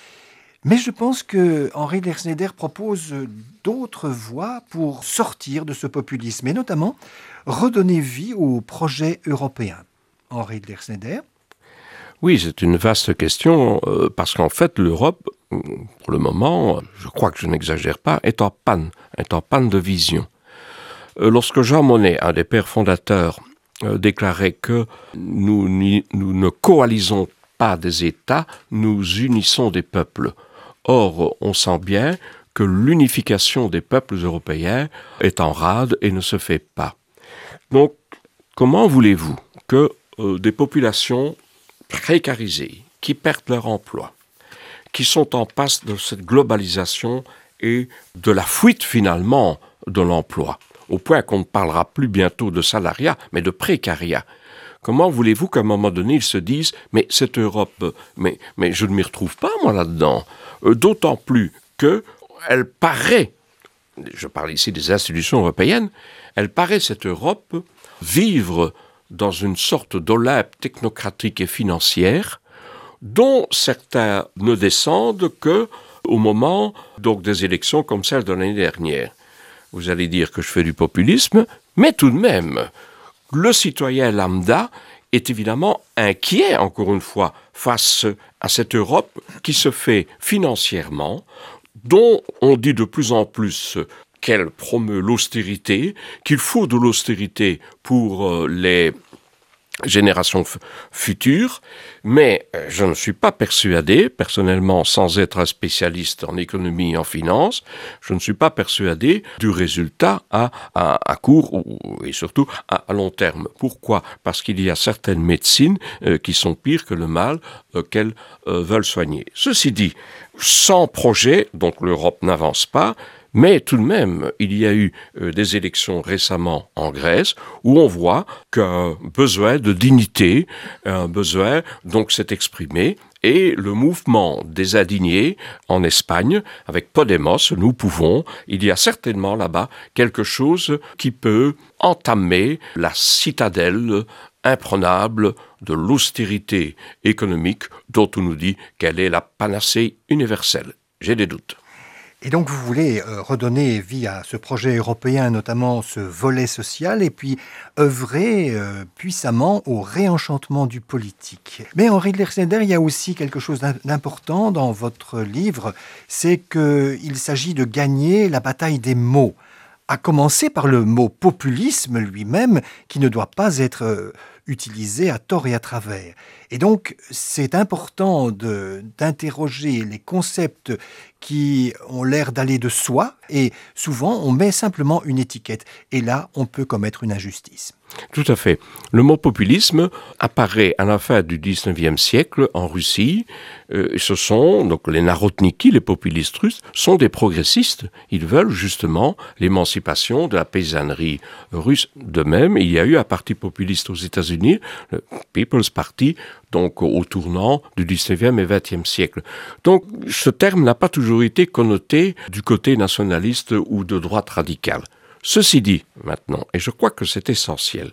Mais je pense que Henri de Lerchneider propose d'autres voies pour sortir de ce populisme, et notamment redonner vie au projet européen. Henri de Lerchneider? Oui, c'est une vaste question, euh, parce qu'en fait, l'Europe, pour le moment, je crois que je n'exagère pas, est en panne, est en panne de vision. Euh, lorsque Jean Monnet, un des pères fondateurs, euh, déclarait que nous, ni, nous ne coalisons pas des États, nous unissons des peuples. Or, on sent bien que l'unification des peuples européens est en rade et ne se fait pas. Donc, comment voulez-vous que euh, des populations précarisées, qui perdent leur emploi, qui sont en passe de cette globalisation et de la fuite finalement de l'emploi, au point qu'on ne parlera plus bientôt de salariat, mais de précariat. Comment voulez-vous qu'à un moment donné, ils se disent « mais cette Europe, mais, mais je ne m'y retrouve pas moi là-dedans ». D'autant plus qu'elle paraît, je parle ici des institutions européennes, elle paraît cette Europe vivre dans une sorte d'Olympe technocratique et financière dont certains ne descendent qu'au moment donc, des élections comme celle de l'année dernière. Vous allez dire que je fais du populisme, mais tout de même, le citoyen lambda est évidemment inquiet, encore une fois, face à cette Europe qui se fait financièrement, dont on dit de plus en plus qu'elle promeut l'austérité, qu'il faut de l'austérité pour les générations f- futures, mais je ne suis pas persuadé, personnellement, sans être un spécialiste en économie et en finance, je ne suis pas persuadé du résultat à, à, à court ou, et surtout à, à long terme. Pourquoi ? Parce qu'il y a certaines médecines euh, qui sont pires que le mal euh, qu'elles euh, veulent soigner. Ceci dit, sans projet, donc l'Europe n'avance pas, mais tout de même, il y a eu euh, des élections récemment en Grèce où on voit qu'un besoin de dignité, un besoin donc s'est exprimé et le mouvement des indignés en Espagne, avec Podemos, nous pouvons, il y a certainement là-bas quelque chose qui peut entamer la citadelle imprenable de l'austérité économique dont on nous dit qu'elle est la panacée universelle. J'ai des doutes. Et donc vous voulez euh, redonner vie à ce projet européen, notamment ce volet social, et puis œuvrer euh, puissamment au réenchantement du politique. Mais Henri de Lerchneider, il y a aussi quelque chose d'important dans votre livre, c'est qu'il s'agit de gagner la bataille des mots, à commencer par le mot populisme lui-même, qui ne doit pas être euh, utilisé à tort et à travers. Et donc, c'est important de, d'interroger les concepts qui ont l'air d'aller de soi, et souvent, on met simplement une étiquette. Et là, on peut commettre une injustice. Tout à fait. Le mot populisme apparaît à la fin du dix-neuvième siècle en Russie. Euh, ce sont, donc les narodniki, les populistes russes, sont des progressistes. Ils veulent justement l'émancipation de la paysannerie russe. De même, il y a eu un parti populiste aux États-Unis, le People's Party, donc au tournant du dix-neuvième et vingtième siècle. Donc ce terme n'a pas toujours été connoté du côté nationaliste ou de droite radicale. Ceci dit, maintenant, et je crois que c'est essentiel,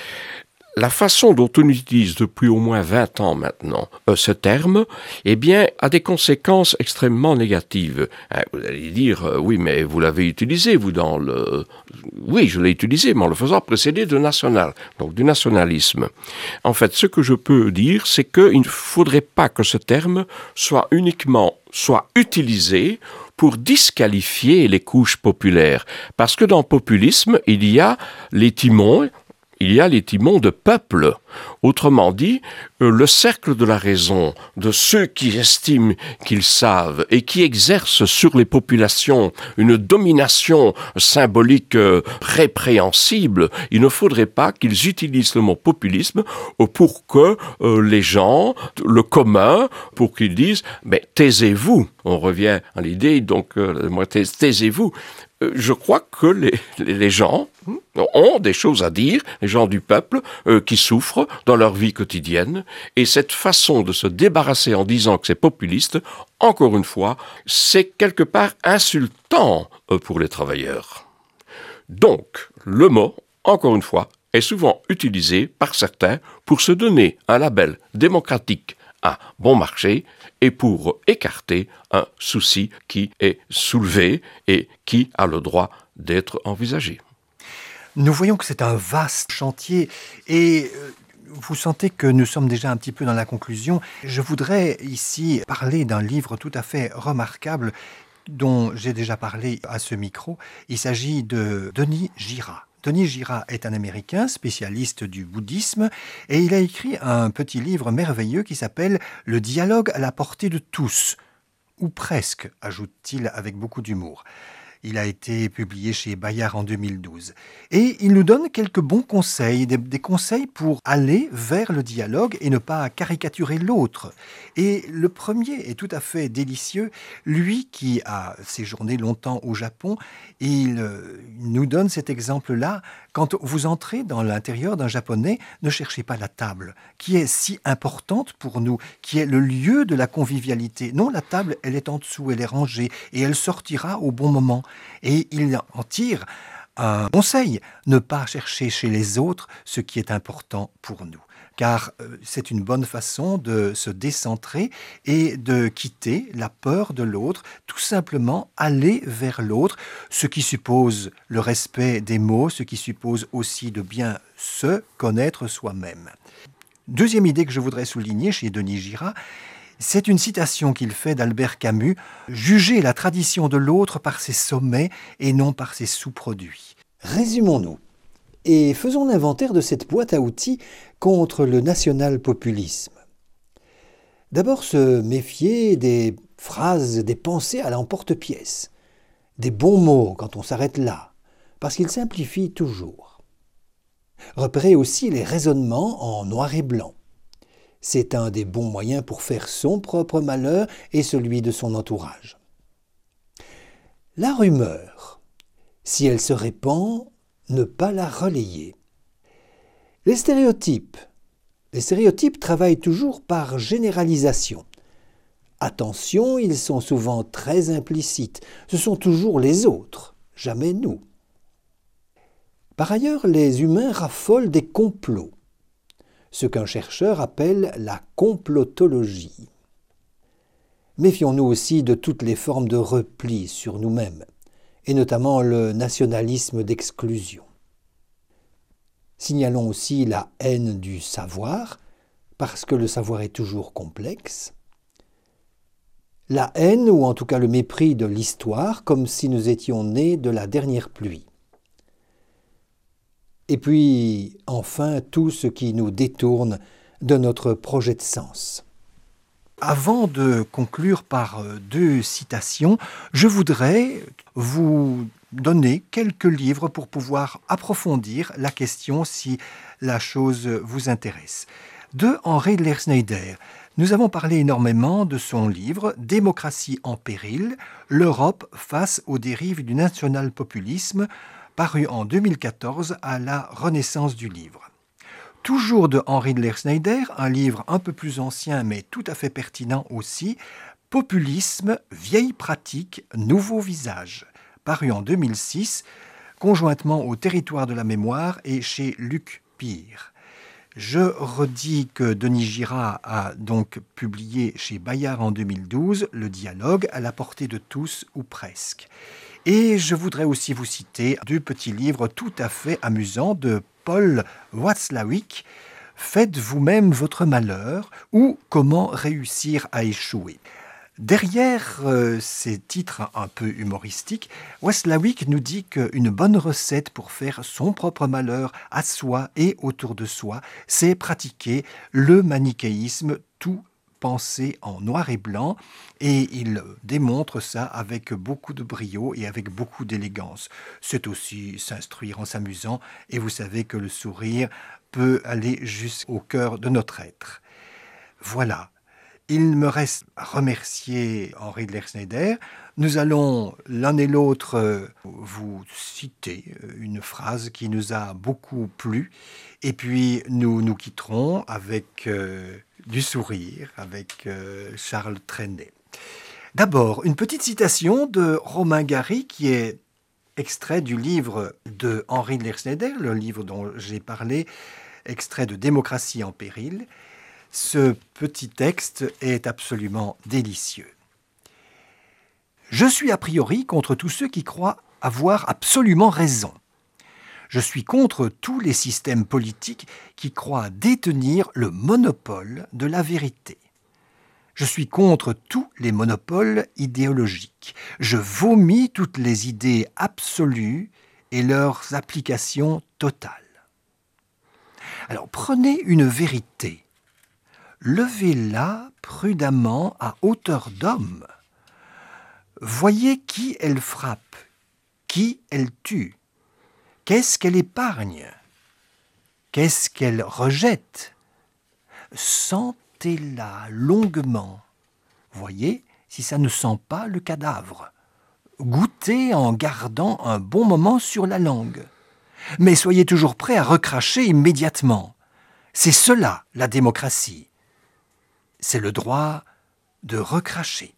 la façon dont on utilise depuis au moins vingt ans maintenant euh, ce terme, eh bien, a des conséquences extrêmement négatives. Hein, vous allez dire, euh, oui, mais vous l'avez utilisé, vous, dans le... Oui, je l'ai utilisé, mais en le faisant précéder de national, donc du nationalisme. En fait, ce que je peux dire, c'est qu'il ne faudrait pas que ce terme soit uniquement, soit utilisé pour disqualifier les couches populaires. Parce que dans le populisme, il y a les timons, il y a les timons de peuple. Autrement dit, le cercle de la raison, de ceux qui estiment qu'ils savent et qui exercent sur les populations une domination symbolique répréhensible, il ne faudrait pas qu'ils utilisent le mot populisme pour que les gens, le commun, pour qu'ils disent mais « taisez-vous ». On revient à l'idée, donc euh, taisez-vous. Je crois que les, les gens ont des choses à dire, les gens du peuple euh, qui souffrent dans leur vie quotidienne. Et cette façon de se débarrasser en disant que c'est populiste, encore une fois, c'est quelque part insultant euh, pour les travailleurs. Donc, le mot, encore une fois, est souvent utilisé par certains pour se donner un label démocratique à bon marché et pour écarter un souci qui est soulevé et qui a le droit d'être envisagé. Nous voyons que c'est un vaste chantier et vous sentez que nous sommes déjà un petit peu dans la conclusion. Je voudrais ici parler d'un livre tout à fait remarquable dont j'ai déjà parlé à ce micro. Il s'agit de Denis Girard. Denis Girard est un Américain spécialiste du bouddhisme et il a écrit un petit livre merveilleux qui s'appelle « Le dialogue à la portée de tous », ou presque, ajoute-t-il avec beaucoup d'humour. Il a été publié chez Bayard en deux mille douze. Et il nous donne quelques bons conseils, des, des conseils pour aller vers le dialogue et ne pas caricaturer l'autre. Et le premier est tout à fait délicieux. Lui qui a séjourné longtemps au Japon, il, euh, il nous donne cet exemple-là. Quand vous entrez dans l'intérieur d'un Japonais, ne cherchez pas la table, qui est si importante pour nous, qui est le lieu de la convivialité. Non, la table, elle est en dessous, elle est rangée, et elle sortira au bon moment. Et il en tire un conseil, ne pas chercher chez les autres ce qui est important pour nous. Car c'est une bonne façon de se décentrer et de quitter la peur de l'autre, tout simplement aller vers l'autre, ce qui suppose le respect des mots, ce qui suppose aussi de bien se connaître soi-même. Deuxième idée que je voudrais souligner chez Denis Girard, c'est une citation qu'il fait d'Albert Camus, « Juger la tradition de l'autre par ses sommets et non par ses sous-produits ». Résumons-nous et faisons l'inventaire de cette boîte à outils contre le national-populisme. D'abord, se méfier des phrases, des pensées à l'emporte-pièce, des bons mots quand on s'arrête là, parce qu'ils simplifient toujours. Repérer aussi les raisonnements en noir et blanc. C'est un des bons moyens pour faire son propre malheur et celui de son entourage. La rumeur, si elle se répand, ne pas la relayer. Les stéréotypes. Les stéréotypes travaillent toujours par généralisation. Attention, ils sont souvent très implicites. Ce sont toujours les autres, jamais nous. Par ailleurs, les humains raffolent des complots, ce qu'un chercheur appelle la complotologie. Méfions-nous aussi de toutes les formes de repli sur nous-mêmes, et notamment le nationalisme d'exclusion. Signalons aussi la haine du savoir, parce que le savoir est toujours complexe. La haine, ou en tout cas le mépris de l'histoire, comme si nous étions nés de la dernière pluie. Et puis, enfin, tout ce qui nous détourne de notre projet de sens. Avant de conclure par deux citations, je voudrais vous donner quelques livres pour pouvoir approfondir la question si la chose vous intéresse. De Henri Lersneider, nous avons parlé énormément de son livre « Démocratie en péril, l'Europe face aux dérives du national-populisme » paru en deux mille quatorze à la Renaissance du livre. Toujours de Henri Lersneider, un livre un peu plus ancien mais tout à fait pertinent aussi, « Populisme, vieille pratique, nouveau visage » paru en deux mille six, conjointement au Territoire de la mémoire et chez Luc Pire. Je redis que Denis Girard a donc publié chez Bayard en deux mille douze « Le dialogue à la portée de tous ou presque ». Et je voudrais aussi vous citer deux petits livres tout à fait amusants de Paul Watzlawick, « Faites vous-même votre malheur » ou « Comment réussir à échouer ». Derrière euh, ces titres un peu humoristiques, Waslawick nous dit qu'une bonne recette pour faire son propre malheur à soi et autour de soi, c'est pratiquer le manichéisme, tout pensé en noir et blanc, et il démontre ça avec beaucoup de brio et avec beaucoup d'élégance. C'est aussi s'instruire en s'amusant, et vous savez que le sourire peut aller jusqu'au cœur de notre être. Voilà. Il me reste à remercier Henri de Lerchneider. Nous allons l'un et l'autre vous citer une phrase qui nous a beaucoup plu. Et puis nous nous quitterons avec euh, du sourire, avec euh, Charles Trenet. D'abord, une petite citation de Romain Gary qui est extrait du livre de Henri de Lerchneider, le livre dont j'ai parlé, extrait de Démocratie en péril. Ce petit texte est absolument délicieux. Je suis a priori contre tous ceux qui croient avoir absolument raison. Je suis contre tous les systèmes politiques qui croient détenir le monopole de la vérité. Je suis contre tous les monopoles idéologiques. Je vomis toutes les idées absolues et leurs applications totales. Alors prenez une vérité. Levez-la prudemment à hauteur d'homme. Voyez qui elle frappe, qui elle tue, qu'est-ce qu'elle épargne, qu'est-ce qu'elle rejette. Sentez-la longuement. Voyez si ça ne sent pas le cadavre. Goûtez en gardant un bon moment sur la langue. Mais soyez toujours prêt à recracher immédiatement. C'est cela la démocratie. C'est le droit de recracher.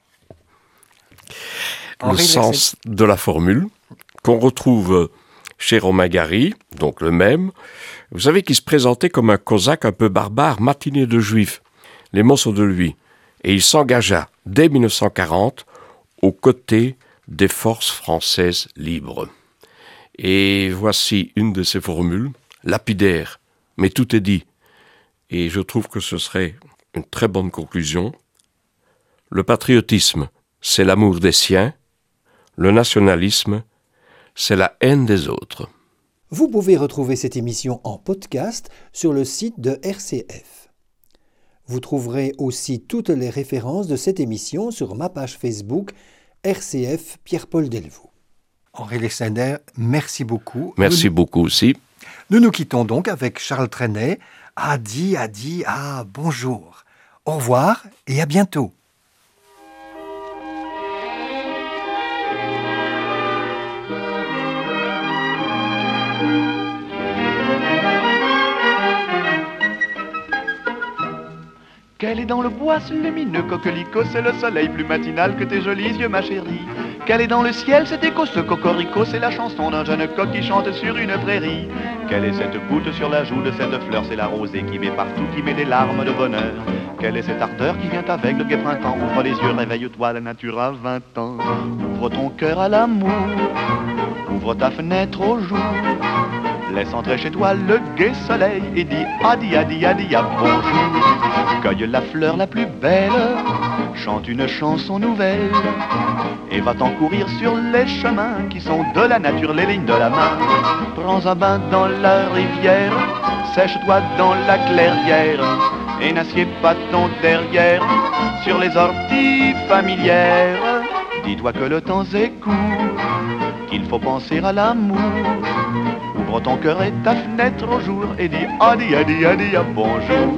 Le Henri sens de la formule qu'on retrouve chez Romain Gary, donc le même, vous savez qu'il se présentait comme un cosaque un peu barbare, matiné de juifs. Les mots sont de lui. Et il s'engagea dès mille neuf cent quarante aux côtés des forces françaises libres. Et voici une de ces formules, lapidaire, mais tout est dit. Et je trouve que ce serait une très bonne conclusion. Le patriotisme, c'est l'amour des siens. Le nationalisme, c'est la haine des autres. Vous pouvez retrouver cette émission en podcast sur le site de R C F. Vous trouverez aussi toutes les références de cette émission sur ma page Facebook R C F Pierre-Paul Delvaux. Henri Lerchneider, merci beaucoup. Merci nous, beaucoup aussi. Nous nous quittons donc avec Charles Trenet. Adi, adi, ah, bonjour. Au revoir et à bientôt. Qu'elle est dans le bois ce lumineux coquelicot, c'est le soleil plus matinal que tes jolis yeux, ma chérie. Qu'elle est dans le ciel, cet écho, ce cocorico, c'est la chanson d'un jeune coq qui chante sur une prairie. Quelle est cette goutte sur la joue de cette fleur, c'est la rosée qui met partout, qui met des larmes de bonheur. Quelle est cette ardeur qui vient avec le gai printemps, ouvre les yeux, réveille-toi, la nature a vingt ans. Ouvre ton cœur à l'amour, ouvre ta fenêtre au jour. Laisse entrer chez toi le gai soleil et dis adi adi adi à bonjour. Cueille la fleur la plus belle, chante une chanson nouvelle et va t'en courir sur les chemins qui sont de la nature les lignes de la main. Prends un bain dans la rivière, sèche-toi dans la clairière et n'assieds pas ton derrière sur les orties familières. Dis-toi que le temps est court, qu'il faut penser à l'amour. Ouvre ton cœur et ta fenêtre au jour et dis adi adi adi à bonjour.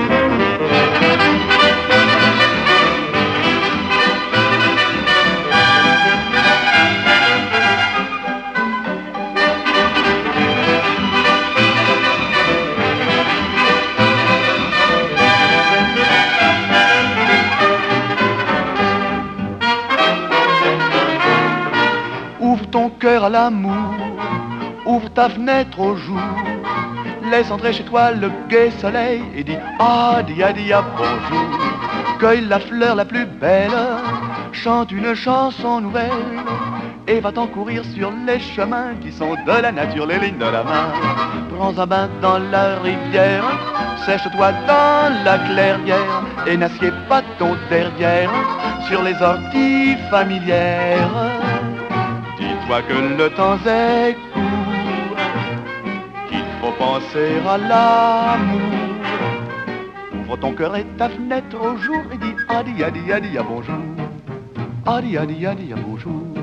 Ouvre ton cœur à l'amour, ouvre ta fenêtre au jour, laisse entrer chez toi le gai soleil et dis adi adi à bonjour. Cueille la fleur la plus belle, chante une chanson nouvelle et va t'en courir sur les chemins qui sont de la nature les lignes de la main. Prends un bain dans la rivière, sèche-toi dans la clairière et n'assieds bâton derrière sur les orties familières. Dis-toi que le temps est court, qu'il faut penser à l'amour. Ouvre ton cœur et ta fenêtre au jour et dis adi adi adi à bonjour. Adi adi adi à bonjour.